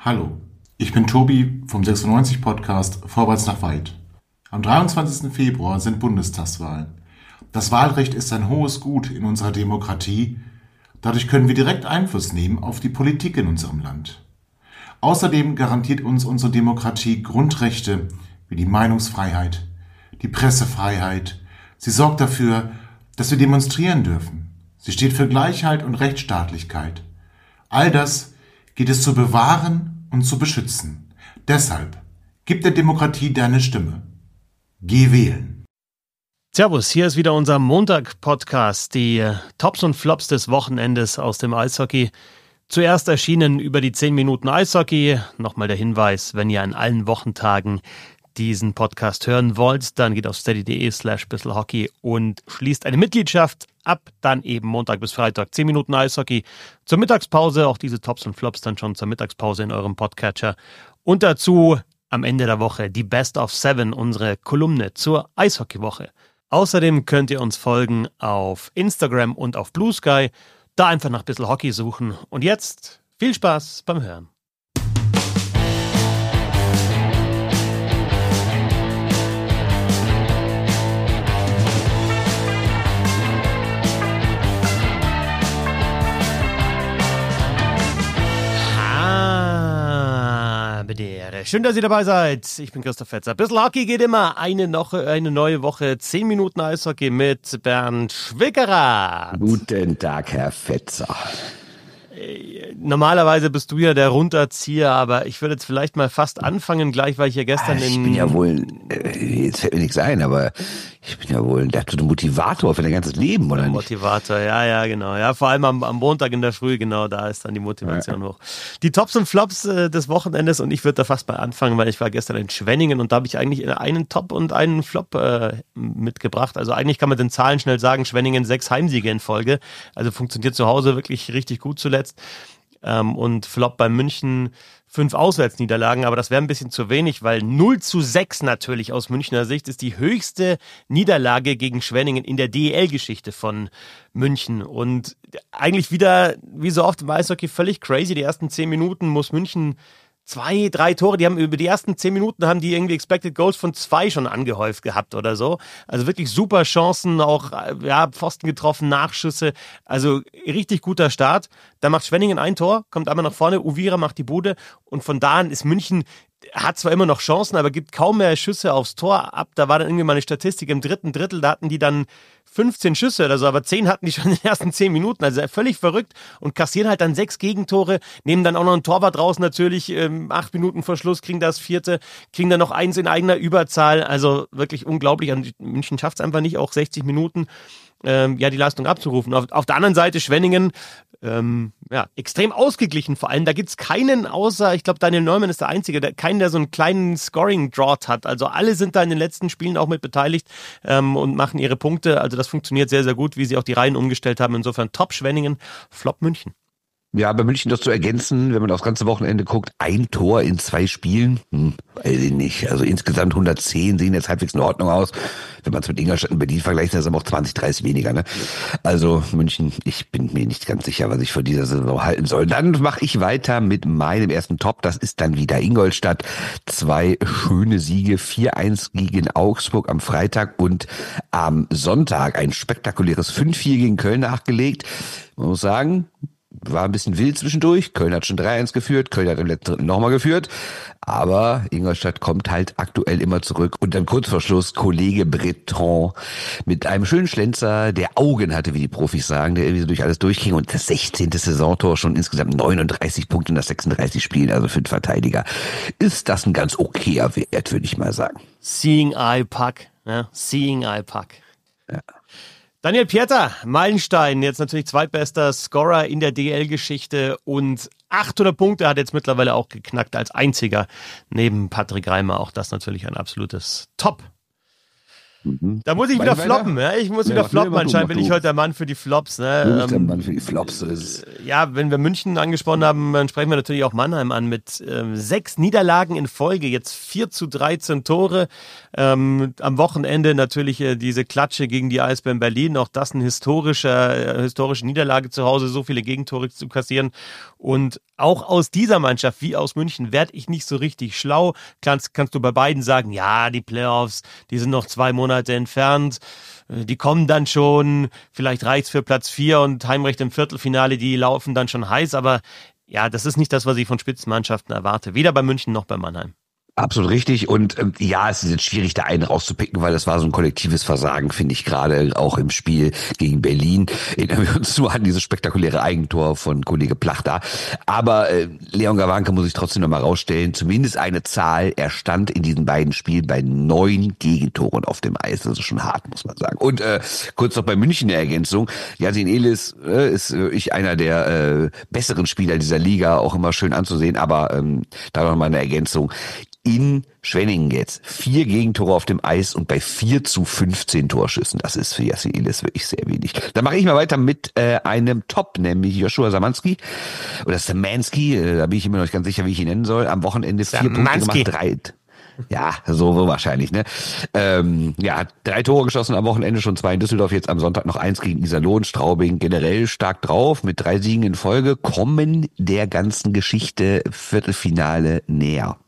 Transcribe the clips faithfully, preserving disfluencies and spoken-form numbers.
Hallo, ich bin Tobi vom sechsundneunzig Podcast Vorwärts nach weit. Am dreiundzwanzigsten Februar sind Bundestagswahlen. Das Wahlrecht ist ein hohes Gut in unserer Demokratie. Dadurch können wir direkt Einfluss nehmen auf die Politik in unserem Land. Außerdem garantiert uns unsere Demokratie Grundrechte wie die Meinungsfreiheit, die Pressefreiheit. Sie sorgt dafür, dass wir demonstrieren dürfen. Sie steht für Gleichheit und Rechtsstaatlichkeit. All das geht es zu bewahren und zu beschützen. Deshalb gib der Demokratie deine Stimme. Geh wählen. Servus, hier ist wieder unser Montag-Podcast, die äh, Tops und Flops des Wochenendes aus dem Eishockey. Zuerst erschienen über die zehn Minuten Eishockey. Nochmal der Hinweis, wenn ihr an allen Wochentagen diesen Podcast hören wollt, dann geht auf steady.de slash bisselhockey und schließt eine Mitgliedschaft ab. Dann eben Montag bis Freitag zehn Minuten Eishockey zur Mittagspause. Auch diese Tops und Flops dann schon zur Mittagspause in eurem Podcatcher. Und dazu am Ende der Woche die Best of Seven, unsere Kolumne zur Eishockeywoche. Außerdem könnt ihr uns folgen auf Instagram und auf Blue Sky. Da einfach nach Bissl Hockey suchen. Und jetzt viel Spaß beim Hören. Schön, dass ihr dabei seid. Ich bin Christoph Fetzer. Bissl Hockey geht immer. Eine, noch, eine neue Woche. zehn Minuten Eishockey mit Bernd Schwickerath. Guten Tag, Herr Fetzer. Normalerweise bist du ja der Runterzieher, aber ich würde jetzt vielleicht mal fast anfangen, gleich, weil ich ja gestern ich in... Ich bin ja wohl, jetzt fällt mir nichts ein, aber ich bin ja wohl der absolute Motivator für dein ganzes Leben, oder nicht? Motivator, ja, ja, genau. Ja, vor allem am, am Montag in der Früh, genau, da ist dann die Motivation ja. hoch. Die Tops und Flops äh, des Wochenendes, und ich würde da fast mal anfangen, weil ich war gestern in Schwenningen und da habe ich eigentlich einen Top und einen Flop äh, mitgebracht. Also eigentlich kann man den Zahlen schnell sagen, Schwenningen sechs Heimsiege in Folge. Also funktioniert zu Hause wirklich richtig gut zuletzt. Ähm, und Flop bei München fünf Auswärtsniederlagen, aber das wäre ein bisschen zu wenig, weil null zu sechs natürlich aus Münchner Sicht ist die höchste Niederlage gegen Schwenningen in der D E L-Geschichte von München. Und eigentlich wieder, wie so oft im Eishockey, völlig crazy. Die ersten zehn Minuten muss München zwei, drei Tore, die haben über die ersten zehn Minuten haben die irgendwie Expected Goals von zwei schon angehäuft gehabt oder so. Also wirklich super Chancen, auch ja, Pfosten getroffen, Nachschüsse. Also richtig guter Start. Da macht Schwenningen ein Tor, kommt einmal nach vorne, Uvira macht die Bude und von da an ist München, hat zwar immer noch Chancen, aber gibt kaum mehr Schüsse aufs Tor ab. Da war dann irgendwie mal eine Statistik im dritten Drittel, da hatten die dann fünfzehn Schüsse oder so, aber zehn hatten die schon in den ersten zehn Minuten, also völlig verrückt und kassieren halt dann sechs Gegentore, nehmen dann auch noch einen Torwart raus, natürlich ähm, acht Minuten vor Schluss, kriegen das vierte, kriegen dann noch eins in eigener Überzahl, also wirklich unglaublich. Also München schafft es einfach nicht, auch sechzig Minuten ähm, ja die Leistung abzurufen. Auf, auf der anderen Seite Schwenningen, ähm, ja, extrem ausgeglichen vor allem. Da gibt's keinen außer, ich glaube, Daniel Neumann ist der Einzige, der, keinen, der so einen kleinen Scoring-Drought hat. Also alle sind da in den letzten Spielen auch mit beteiligt ähm, und machen ihre Punkte. Also das funktioniert sehr, sehr gut, wie sie auch die Reihen umgestellt haben. Insofern Top Schwenningen, Flop München. Ja, bei München das zu ergänzen, wenn man aufs ganze Wochenende guckt, ein Tor in zwei Spielen, hm, weiß ich nicht. Also insgesamt hundertzehn sehen jetzt halbwegs in Ordnung aus. Wenn man es mit Ingolstadt und Berlin vergleicht, dann ist es aber auch zwanzig, dreißig weniger. Ne? Also München, ich bin mir nicht ganz sicher, was ich von dieser Saison halten soll. Dann mache ich weiter mit meinem ersten Top. Das ist dann wieder Ingolstadt. Zwei schöne Siege, vier eins gegen Augsburg am Freitag und am Sonntag ein spektakuläres fünf vier gegen Köln nachgelegt. Man muss sagen, war ein bisschen wild zwischendurch. Köln hat schon drei eins geführt. Köln hat im letzten Drittel nochmal geführt. Aber Ingolstadt kommt halt aktuell immer zurück. Und dann kurz vor Schluss Kollege Breton mit einem schönen Schlenzer, der Augen hatte, wie die Profis sagen, der irgendwie so durch alles durchging. Und das sechzehnte Saisontor, schon insgesamt neununddreißig Punkte in das sechsunddreißig Spielen. Also für den Verteidiger ist das ein ganz okayer Wert, würde ich mal sagen. Seeing Eye Puck. Ja, Seeing Eye Puck. Ja. Daniel Pieter, Meilenstein, jetzt natürlich zweitbester Scorer in der D E L-Geschichte und achthundert Punkte hat jetzt mittlerweile auch geknackt als einziger neben Patrick Reimer. Auch das natürlich ein absolutes Top. Mhm. Da muss ich wieder floppen, ja? Ich muss ja, wieder floppen, nee, anscheinend bin ich heute der Mann für die Flops. Ne? Du bist der Mann für die Flops. Ist ja, wenn wir München angesprochen haben, dann sprechen wir natürlich auch Mannheim an mit ähm, sechs Niederlagen in Folge, jetzt vier zu dreizehn Tore. Ähm, am Wochenende natürlich äh, diese Klatsche gegen die Eisbären Berlin, auch das eine historische, äh, historische Niederlage zu Hause, so viele Gegentore zu kassieren. Und auch aus dieser Mannschaft wie aus München werde ich nicht so richtig schlau. Kannst, kannst du bei beiden sagen, ja, die Playoffs, die sind noch zwei Monate entfernt, die kommen dann schon, vielleicht reicht's für Platz vier und Heimrecht im Viertelfinale, die laufen dann schon heiß, aber ja, das ist nicht das, was ich von Spitzenmannschaften erwarte, weder bei München noch bei Mannheim. Absolut richtig. Und ähm, ja, es ist jetzt schwierig, da einen rauszupicken, weil das war so ein kollektives Versagen, finde ich, gerade auch im Spiel gegen Berlin. Erinnern wir uns nur an dieses spektakuläre Eigentor von Kollege Plachta. Aber äh, Leon Gawanke muss ich trotzdem nochmal rausstellen, zumindest eine Zahl. Er stand in diesen beiden Spielen bei neun Gegentoren auf dem Eis. Das ist schon hart, muss man sagen. Und äh, kurz noch bei München eine Ergänzung. Yasin Elis äh, ist äh, ich einer der äh, besseren Spieler dieser Liga, auch immer schön anzusehen. Aber ähm, da noch mal eine Ergänzung. In Schwenningen jetzt vier Gegentore auf dem Eis und bei vier zu fünfzehn Torschüssen. Das ist für Yasin Elis wirklich sehr wenig. Dann mache ich mal weiter mit äh, einem Top, nämlich Joshua Samanski oder Samansky. Äh, da bin ich immer noch nicht ganz sicher, wie ich ihn nennen soll. Am Wochenende vier Samansky. Punkte gemacht, drei. Ja, so, so wahrscheinlich, ne? Ähm, ja, hat drei Tore geschossen am Wochenende, schon zwei in Düsseldorf, jetzt am Sonntag noch eins gegen Iserlohn. Straubing generell stark drauf, mit drei Siegen in Folge, kommen der ganzen Geschichte Viertelfinale näher.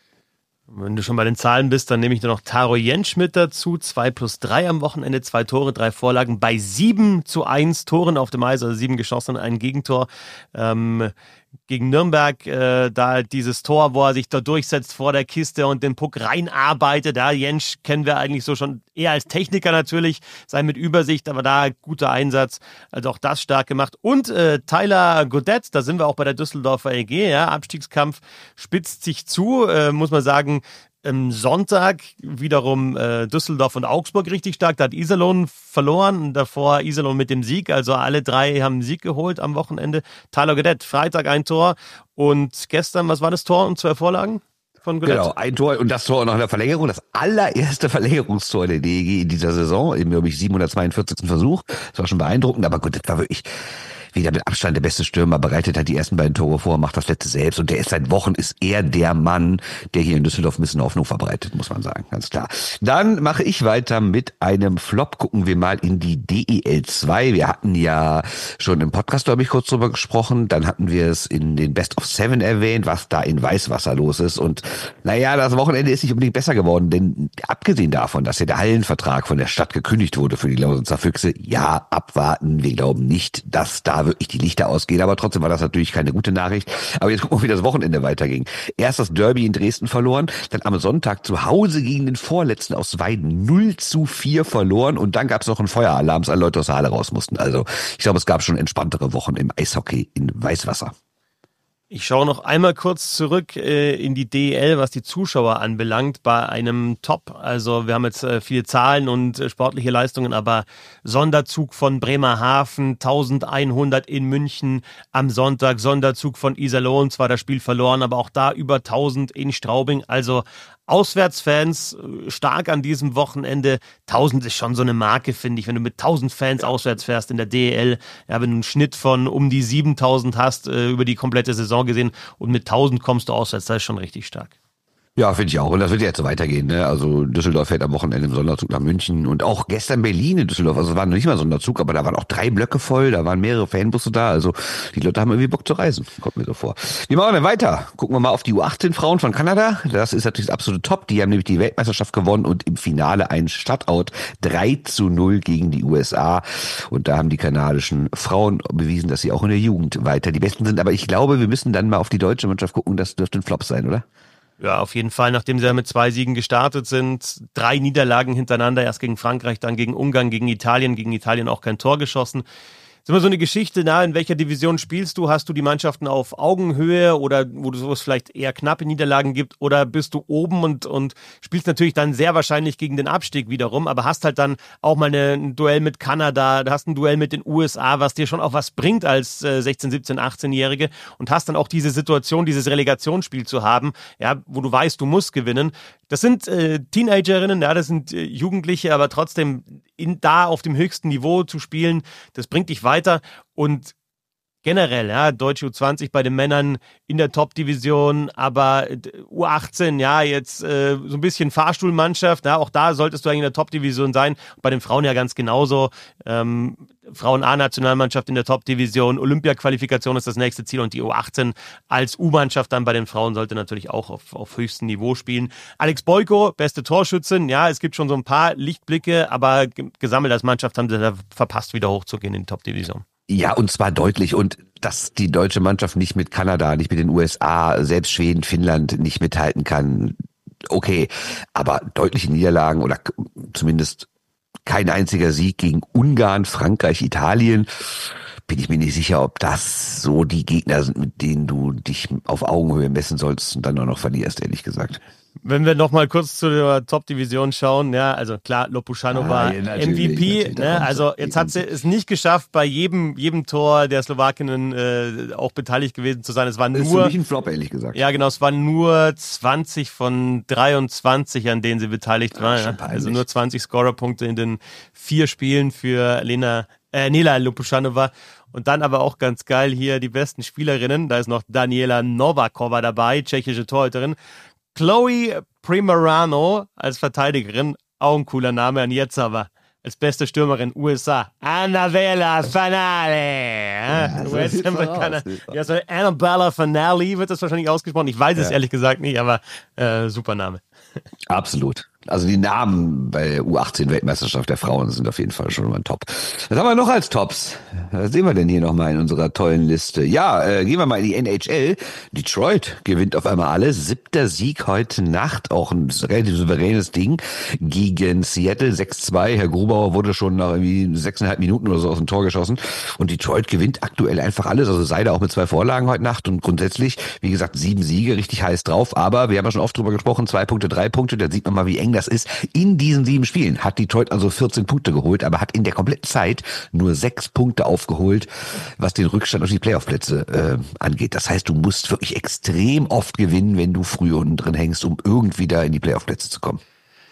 Wenn du schon bei den Zahlen bist, dann nehme ich nur noch Taro Jentsch mit dazu. zwei plus drei am Wochenende, zwei Tore, drei Vorlagen bei sieben zu eins Toren auf dem Eis, also sieben geschossen, ein Gegentor. Ähm, gegen Nürnberg, äh, da dieses Tor, wo er sich da durchsetzt vor der Kiste und den Puck reinarbeitet. Ja, Jentsch kennen wir eigentlich so schon eher als Techniker natürlich, sei mit Übersicht, aber da guter Einsatz, also auch das stark gemacht. Und äh, Tyler Godet, da sind wir auch bei der Düsseldorfer E G, ja, Abstiegskampf spitzt sich zu, äh, muss man sagen. Am Sonntag wiederum äh, Düsseldorf und Augsburg richtig stark. Da hat Iserlohn verloren, davor Iserlohn mit dem Sieg. Also alle drei haben einen Sieg geholt am Wochenende. Tyler Godet, Freitag ein Tor und gestern, was war das Tor und zwei Vorlagen von Godet? Genau, ein Tor und das Tor noch in der Verlängerung. Das allererste Verlängerungstor der D E G in dieser Saison, im, glaube ich, siebenhundertzweiundvierzigsten Versuch. Das war schon beeindruckend, aber Godet war wirklich wieder mit Abstand der beste Stürmer, bereitet hat die ersten beiden Tore vor, macht das letzte selbst und der ist seit Wochen, ist er der Mann, der hier in Düsseldorf ein bisschen Hoffnung verbreitet, muss man sagen, ganz klar. Dann mache ich weiter mit einem Flop, gucken wir mal in die D E L zwei. Wir hatten ja schon im Podcast, glaube ich, kurz drüber gesprochen, dann hatten wir es in den Best of Seven erwähnt, was da in Weißwasser los ist und naja, das Wochenende ist nicht unbedingt besser geworden, denn abgesehen davon, dass ja der Hallenvertrag von der Stadt gekündigt wurde für die Lausitzer Füchse, ja, abwarten, wir glauben nicht, dass da wirklich die Lichter ausgehen, aber trotzdem war das natürlich keine gute Nachricht. Aber jetzt gucken wir, wie das Wochenende weiterging. Erst das Derby in Dresden verloren, dann am Sonntag zu Hause gegen den Vorletzten aus Weiden null zu vier verloren und dann gab es noch einen Feueralarm, als alle Leute aus der Halle raus mussten. Also ich glaube, es gab schon entspanntere Wochen im Eishockey in Weißwasser. Ich schaue noch einmal kurz zurück äh, in die D E L, was die Zuschauer anbelangt, bei einem Top. Also wir haben jetzt äh, viele Zahlen und äh, sportliche Leistungen, aber Sonderzug von Bremerhaven, eintausendeinhundert in München am Sonntag, Sonderzug von Iserlohn, zwar das Spiel verloren, aber auch da über tausend in Straubing. Also Auswärtsfans stark an diesem Wochenende. tausend ist schon so eine Marke, finde ich. Wenn du mit tausend Fans auswärts fährst in der D E L, ja, wenn du einen Schnitt von um die siebentausend hast, äh, über die komplette Saison gesehen und mit tausend kommst du auswärts, das ist schon richtig stark. Ja, finde ich auch. Und das wird ja jetzt so weitergehen. Ne? Also Düsseldorf fährt am Wochenende im Sonderzug nach München und auch gestern Berlin in Düsseldorf. Also es war noch nicht mal ein Sonderzug, aber da waren auch drei Blöcke voll, da waren mehrere Fanbusse da. Also die Leute haben irgendwie Bock zu reisen. Kommt mir so vor. Wie machen wir denn weiter? Gucken wir mal auf die U achtzehn Frauen von Kanada. Das ist natürlich das absolute Top. Die haben nämlich die Weltmeisterschaft gewonnen und im Finale ein Shutout drei zu null gegen die U S A. Und da haben die kanadischen Frauen bewiesen, dass sie auch in der Jugend weiter die Besten sind. Aber ich glaube, wir müssen dann mal auf die deutsche Mannschaft gucken. Das dürfte ein Flop sein, oder? Ja, auf jeden Fall, nachdem sie ja mit zwei Siegen gestartet sind, drei Niederlagen hintereinander, erst gegen Frankreich, dann gegen Ungarn, gegen Italien, gegen Italien auch kein Tor geschossen. Ist immer so eine Geschichte, na, in welcher Division spielst du? Hast du die Mannschaften auf Augenhöhe oder wo es vielleicht eher knappe Niederlagen gibt oder bist du oben und, und spielst natürlich dann sehr wahrscheinlich gegen den Abstieg wiederum, aber hast halt dann auch mal eine, ein Duell mit Kanada, hast ein Duell mit den U S A, was dir schon auch was bringt als äh, sechzehn-, siebzehn-, achtzehnjährige und hast dann auch diese Situation, dieses Relegationsspiel zu haben, ja, wo du weißt, du musst gewinnen. Das sind äh, Teenagerinnen, ja, das sind äh, Jugendliche, aber trotzdem in, da auf dem höchsten Niveau zu spielen, das bringt dich weiter und generell, ja, deutsche U zwanzig bei den Männern in der Top-Division, aber U achtzehn, ja, jetzt äh, so ein bisschen Fahrstuhlmannschaft, ja, auch da solltest du eigentlich in der Top-Division sein. Bei den Frauen ja ganz genauso. Ähm, Frauen-A-Nationalmannschaft in der Top-Division, Olympia-Qualifikation ist das nächste Ziel und die U achtzehn als U-Mannschaft dann bei den Frauen sollte natürlich auch auf, auf höchstem Niveau spielen. Alex Boyko, beste Torschützin, ja, es gibt schon so ein paar Lichtblicke, aber gesammelt als Mannschaft haben sie da verpasst, wieder hochzugehen in die Top-Division. Ja, und zwar deutlich. Und dass die deutsche Mannschaft nicht mit Kanada, nicht mit den U S A, selbst Schweden, Finnland nicht mithalten kann, okay. Aber deutliche Niederlagen oder zumindest kein einziger Sieg gegen Ungarn, Frankreich, Italien, bin ich mir nicht sicher, ob das so die Gegner sind, mit denen du dich auf Augenhöhe messen sollst und dann nur noch verlierst, ehrlich gesagt. Wenn wir noch mal kurz zu der Top-Division schauen, ja, also klar, Lopuschanova ah, ja, M V P, ne, also jetzt hat sie es nicht geschafft, bei jedem jedem Tor der Slowakinnen äh, auch beteiligt gewesen zu sein. Es waren das nur, ist für mich ein Flop, ehrlich gesagt. Ja, genau, es waren nur zwanzig von dreiundzwanzig, an denen sie beteiligt war. Ja. Also nur zwanzig Scorerpunkte in den vier Spielen für Lena, äh, Nela Lopuschanova. Und dann aber auch ganz geil hier die besten Spielerinnen. Da ist noch Daniela Novakova dabei, tschechische Torhüterin. Chloe Primerano als Verteidigerin, auch ein cooler Name, und jetzt aber als beste Stürmerin U S A, Annabella Fanale. Ja, U S-Amerikaner. Ja, so Annabella Fanale wird das wahrscheinlich ausgesprochen. Ich weiß es ja. ehrlich gesagt nicht, aber äh, super Name. Absolut. Also die Namen bei U achtzehn Weltmeisterschaft der Frauen sind auf jeden Fall schon mal top. Was haben wir noch als Tops? Was sehen wir denn hier nochmal in unserer tollen Liste? Ja, äh, gehen wir mal in die N H L. Detroit gewinnt auf einmal alles. Siebter Sieg heute Nacht, auch ein relativ souveränes Ding gegen Seattle sechs zwei. Herr Grubauer wurde schon nach irgendwie sechseinhalb Minuten oder so aus dem Tor geschossen. Und Detroit gewinnt aktuell einfach alles. Also Seider auch mit zwei Vorlagen heute Nacht und grundsätzlich, wie gesagt, sieben Siege, richtig heiß drauf. Aber wir haben ja schon oft drüber gesprochen, zwei Punkte, drei Punkte, da sieht man mal, wie eng das ist. In diesen sieben Spielen hat Detroit also vierzehn Punkte geholt, aber hat in der kompletten Zeit nur sechs Punkte aufgeholt, was den Rückstand auf die Playoff-Plätze äh, angeht. Das heißt, du musst wirklich extrem oft gewinnen, wenn du früh unten drin hängst, um irgendwie da in die Playoff-Plätze zu kommen.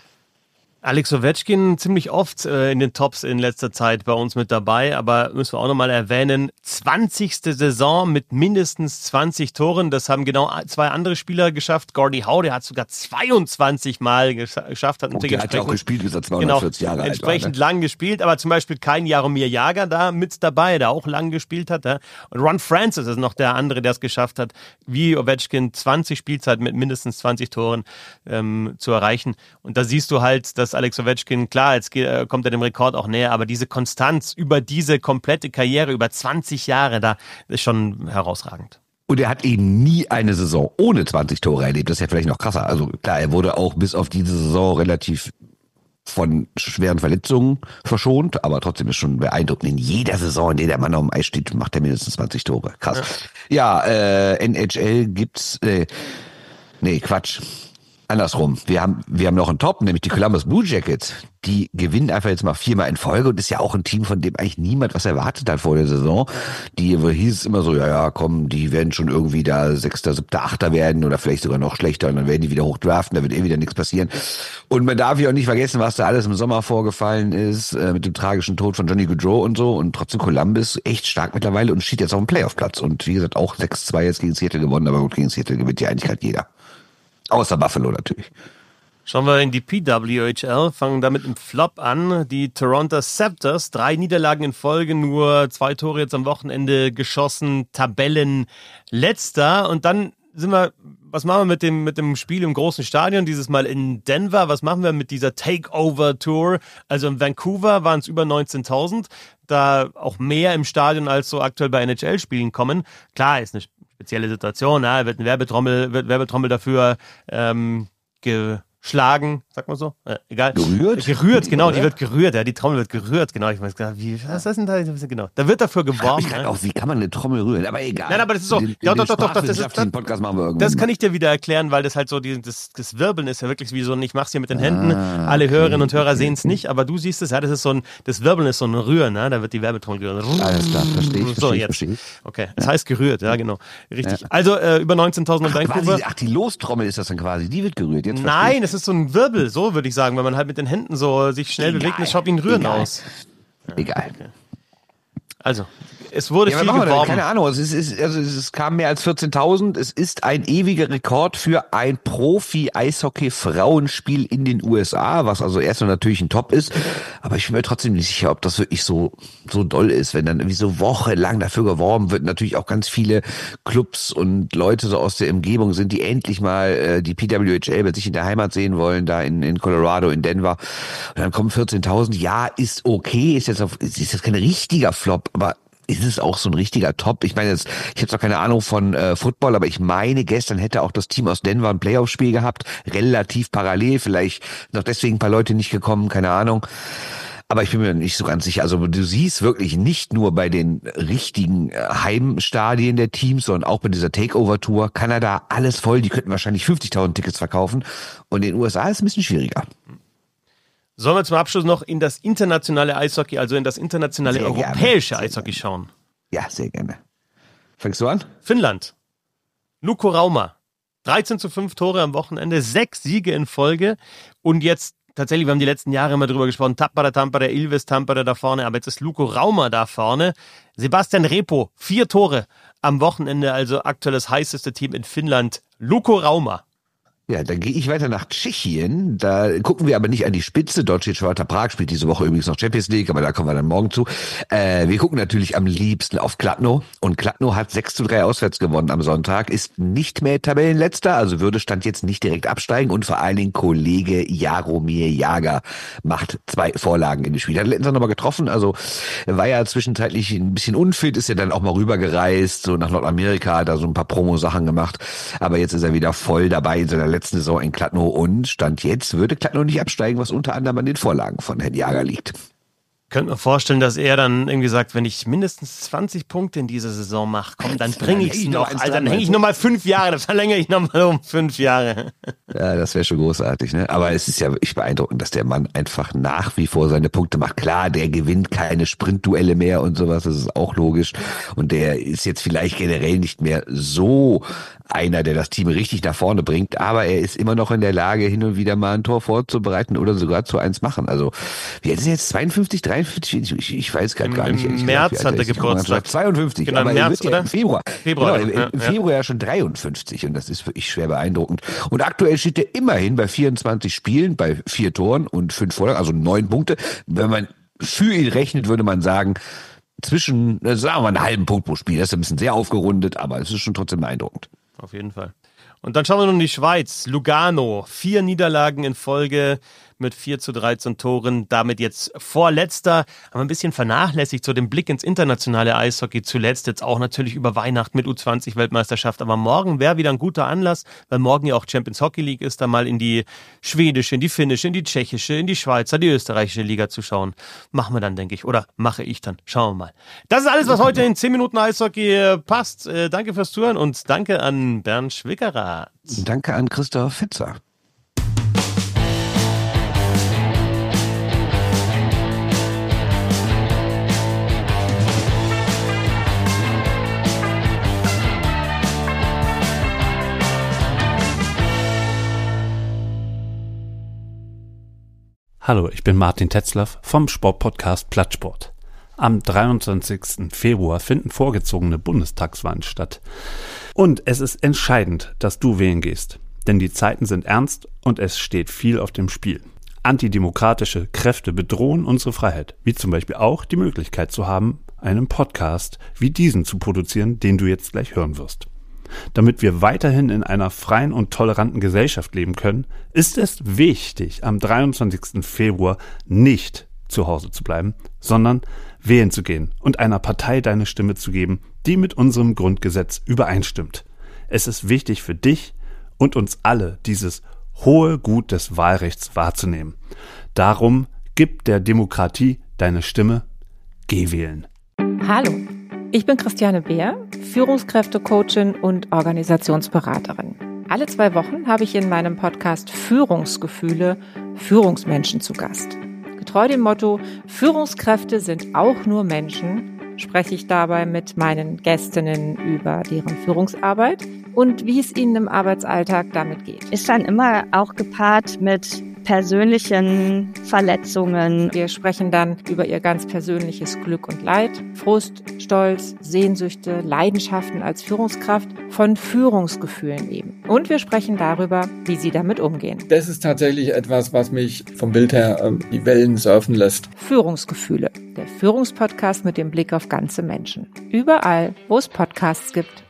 Alex Ovechkin ziemlich oft äh, in den Tops in letzter Zeit bei uns mit dabei, aber müssen wir auch nochmal erwähnen, zwanzigste Saison mit mindestens zwanzig Toren, das haben genau zwei andere Spieler geschafft. Gordie Howe, der hat sogar zweiundzwanzig Mal gesch- geschafft. Hat und der hat ja auch gespielt, bis er zweihundertvierzig genau, Jahre alt war. Entsprechend ne? lang gespielt, aber zum Beispiel kein Jaromir Jagr da mit dabei, der auch lang gespielt hat. Ja? Und Ron Francis ist noch der andere, der es geschafft hat, wie Ovechkin zwanzig Spielzeiten mit mindestens zwanzig Toren ähm, zu erreichen. Und da siehst du halt, dass Alex Ovechkin, klar, jetzt kommt er dem Rekord auch näher, aber diese Konstanz über diese komplette Karriere, über zwanzig Jahre, da ist schon herausragend. Und er hat eben nie eine Saison ohne zwanzig Tore erlebt. Das ist ja vielleicht noch krasser. Also klar, er wurde auch bis auf diese Saison relativ von schweren Verletzungen verschont, aber trotzdem ist schon beeindruckend. In jeder Saison, in der der Mann auf dem Eis steht, macht er mindestens zwanzig Tore. Krass. Ja, ja äh, N H L gibt's, äh, nee, Quatsch. Andersrum. Wir haben, wir haben noch einen Top, nämlich die Columbus Blue Jackets. Die gewinnen einfach jetzt mal viermal in Folge und ist ja auch ein Team, von dem eigentlich niemand was erwartet hat vor der Saison. Die hieß es immer so, ja, ja, komm, die werden schon irgendwie da Sechster, Siebter, Achter werden oder vielleicht sogar noch schlechter und dann werden die wieder hochdraften, da wird eh wieder nichts passieren. Und man darf ja auch nicht vergessen, was da alles im Sommer vorgefallen ist, äh, mit dem tragischen Tod von Johnny Gaudreau und so. Und trotzdem Columbus echt stark mittlerweile und steht jetzt auf dem Playoff-Platz. Und wie gesagt, auch sechs zwei jetzt gegen Seattle gewonnen, aber gut, gegen Seattle gewinnt ja eigentlich gerade jeder. Außer Buffalo natürlich. Schauen wir in die P W H L, fangen damit im Flop an. Die Toronto Raptors, drei Niederlagen in Folge, nur zwei Tore jetzt am Wochenende geschossen, Tabellenletzter. Und dann sind wir, was machen wir mit dem, mit dem Spiel im großen Stadion, dieses Mal in Denver? Was machen wir mit dieser Takeover-Tour? Also in Vancouver waren es über neunzehntausend, da auch mehr im Stadion als so aktuell bei N H L-Spielen kommen. Klar, ist eine spezielle Situation, ja, wird eine Werbetrommel, wird Werbetrommel dafür ähm, geschlagen, sagt man so, äh, egal. Gerührt? Gerührt, genau, die wird gerührt, ja, die Trommel wird gerührt, genau. Ich weiß gar nicht, wie, was ist denn da, genau. Da wird dafür geworben. Ich ja. auch, wie kann man eine Trommel rühren, aber egal. Nein, aber das ist so, den, ja, den doch, doch, doch, das ist, das, Podcast machen wir irgendwann das mal. kann ich dir wieder erklären, weil das halt so, die, das, das Wirbeln ist ja wirklich wie so ein, ich mach's hier mit den Händen, ah, alle okay, Hörerinnen und Hörer okay, sehen es okay. nicht, aber du siehst es, ja, das ist so ein, das Wirbeln ist so ein Rühren, ne? Da wird die Werbetrommel gerührt. Alles klar, verstehe ich, So, verstehe ich, jetzt. verstehe ich. Okay, das heißt gerührt, ja, genau. Richtig. Ja. Also, äh, über neunzehntausend in Ach, Vancouver. quasi, ach, die Lostrommel ist das dann quasi, die wird gerührt. Jetzt Nein, es ist so ein Wirbel, so würde ich sagen, wenn man halt mit den Händen so sich schnell Egal, bewegt, das schaut wie ein Rühren egal. aus. Egal. Okay. Also, es wurde ja, viel geworben. geworben. Keine Ahnung, es, ist, ist, also es kam mehr als vierzehntausend. Es ist ein ewiger Rekord für ein Profi-Eishockey-Frauenspiel in den U S A, was also erstmal natürlich ein Top ist. Aber ich bin mir trotzdem nicht sicher, ob das wirklich so so doll ist, wenn dann irgendwie so wochenlang dafür geworben wird. Natürlich auch ganz viele Clubs und Leute so aus der Umgebung sind, die endlich mal äh, die P W H L bei sich in der Heimat sehen wollen, da in, in Colorado, in Denver. Und dann kommen vierzehntausend. Ja, ist okay, ist jetzt auf, ist jetzt kein richtiger Flop, aber ist es auch so ein richtiger Top? Ich meine, jetzt, ich habe zwar keine Ahnung von äh, Football, aber ich meine, gestern hätte auch das Team aus Denver ein Playoff-Spiel gehabt, relativ parallel, vielleicht noch deswegen ein paar Leute nicht gekommen, keine Ahnung. Aber ich bin mir nicht so ganz sicher. Also du siehst wirklich nicht nur bei den richtigen Heimstadien der Teams, sondern auch bei dieser Takeover-Tour, Kanada, alles voll, die könnten wahrscheinlich fünfzigtausend Tickets verkaufen. Und in den U S A ist es ein bisschen schwieriger. Sollen wir zum Abschluss noch in das internationale Eishockey, also in das internationale Sehr europäische gerne. Eishockey schauen? Ja, sehr gerne. Fängst du an? Finnland. Nukko Rauma. dreizehn zu fünf Tore am Wochenende, sechs Siege in Folge. Und jetzt tatsächlich, wir haben die letzten Jahre immer drüber gesprochen, Tappara, Tampere, Ilves, Tampere da vorne, aber jetzt ist Nukko Rauma da vorne. Sebastian Repo, vier Tore am Wochenende, also aktuelles heißeste Team in Finnland. Nukko Rauma. Ja, dann gehe ich weiter nach Tschechien. Da gucken wir aber nicht an die Spitze. Dort steht Sparta Prag, spielt diese Woche übrigens noch Champions League, aber da kommen wir dann morgen zu. Äh, wir gucken natürlich am liebsten auf Kladno. Und Kladno hat sechs zu drei auswärts gewonnen am Sonntag, ist nicht mehr Tabellenletzter, also würde Stand jetzt nicht direkt absteigen. Und vor allen Dingen Kollege Jaromir Jagr macht zwei Vorlagen in dem Spiel. Hat letztens nochmal getroffen, also war ja zwischenzeitlich ein bisschen unfit, ist ja dann auch mal rübergereist, so nach Nordamerika, hat da so ein paar Promo-Sachen gemacht. Aber jetzt ist er wieder voll dabei in seiner letzten Saison in Kladno und Stand jetzt würde Kladno nicht absteigen, was unter anderem an den Vorlagen von Herrn Jagr liegt. Könnte mir vorstellen, dass er dann irgendwie sagt, wenn ich mindestens zwanzig Punkte in dieser Saison mache, komm, dann bringe ich es noch. Alter, dann hänge ich nochmal fünf Jahre, dann verlängere ich nochmal um fünf Jahre. Ja, das wäre schon großartig, ne? Aber es ist ja wirklich beeindruckend, dass der Mann einfach nach wie vor seine Punkte macht. Klar, der gewinnt keine Sprintduelle mehr und sowas, das ist auch logisch. Und der ist jetzt vielleicht generell nicht mehr so einer, der das Team richtig nach vorne bringt, aber er ist immer noch in der Lage, hin und wieder mal ein Tor vorzubereiten oder sogar zu eins machen. Also, wie alt ist er jetzt? zweiundfünfzig, dreiundfünfzig? Ich, ich weiß gerade gar nicht. Im März hat er Geburtstag. zweiundfünfzig, genau, aber im März, er wird ja oder? im Februar. Februar, genau, im, im ja, Februar ja schon dreiundfünfzig und das ist wirklich schwer beeindruckend. Und aktuell steht er immerhin bei vierundzwanzig Spielen, bei vier Toren und fünf Vorlagen, also neun Punkte. Wenn man für ihn rechnet, würde man sagen, zwischen, sagen wir mal, einen halben Punkt pro Spiel. Das ist ein bisschen sehr aufgerundet, aber es ist schon trotzdem beeindruckend. Auf jeden Fall. Und dann schauen wir nun in die Schweiz. Lugano, vier Niederlagen in Folge mit vier zu dreizehn Toren, damit jetzt vorletzter, haben ein bisschen vernachlässigt, so den Blick ins internationale Eishockey zuletzt, jetzt auch natürlich über Weihnachten mit U zwanzig Weltmeisterschaft, aber morgen wäre wieder ein guter Anlass, weil morgen ja auch Champions Hockey League ist, da mal in die schwedische, in die finnische, in die tschechische, in die Schweizer, die österreichische Liga zu schauen. Machen wir dann, denke ich, oder mache ich dann, schauen wir mal. Das ist alles, was heute in zehn Minuten Eishockey passt. Äh, danke fürs Zuhören und danke an Bernd Schwickerath. Danke an Christoph Fitzer. Hallo, ich bin Martin Tetzlaff vom Sportpodcast Plattsport. Am dreiundzwanzigsten Februar finden vorgezogene Bundestagswahlen statt. Und es ist entscheidend, dass du wählen gehst. Denn die Zeiten sind ernst und es steht viel auf dem Spiel. Antidemokratische Kräfte bedrohen unsere Freiheit, wie zum Beispiel auch die Möglichkeit zu haben, einen Podcast wie diesen zu produzieren, den du jetzt gleich hören wirst. Damit wir weiterhin in einer freien und toleranten Gesellschaft leben können, ist es wichtig, am dreiundzwanzigsten Februar nicht zu Hause zu bleiben, sondern wählen zu gehen und einer Partei deine Stimme zu geben, die mit unserem Grundgesetz übereinstimmt. Es ist wichtig für dich und uns alle, dieses hohe Gut des Wahlrechts wahrzunehmen. Darum gib der Demokratie deine Stimme, geh wählen. Hallo, ich bin Christiane Beer, Führungskräftecoachin und Organisationsberaterin. Alle zwei Wochen habe ich in meinem Podcast Führungsgefühle Führungsmenschen zu Gast. Getreu dem Motto, Führungskräfte sind auch nur Menschen, spreche ich dabei mit meinen Gästinnen über deren Führungsarbeit und wie es ihnen im Arbeitsalltag damit geht. Ist dann immer auch gepaart mit persönlichen Verletzungen. Wir sprechen dann über ihr ganz persönliches Glück und Leid, Frust, Stolz, Sehnsüchte, Leidenschaften als Führungskraft, von Führungsgefühlen eben. Und wir sprechen darüber, wie sie damit umgehen. Das ist tatsächlich etwas, was mich vom Bild her äh, die Wellen surfen lässt. Führungsgefühle, der Führungspodcast mit dem Blick auf ganze Menschen. Überall, wo es Podcasts gibt.